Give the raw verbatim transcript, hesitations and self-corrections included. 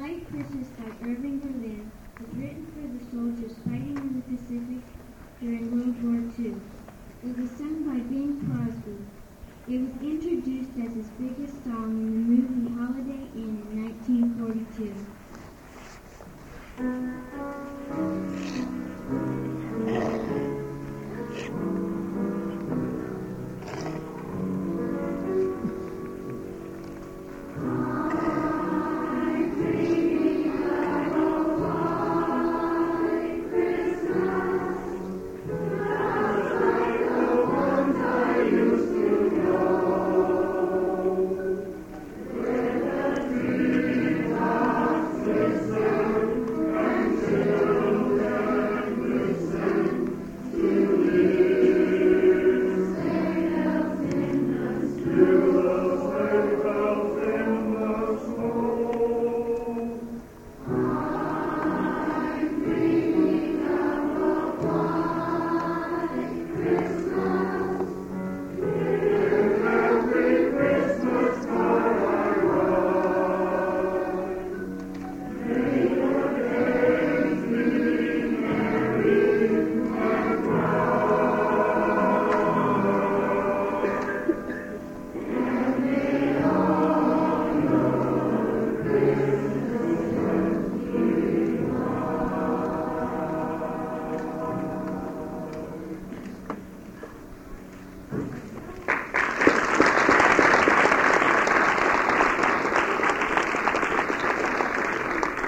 White Christmas by Irving Berlin was written for the soldiers fighting in the Pacific during World War Two.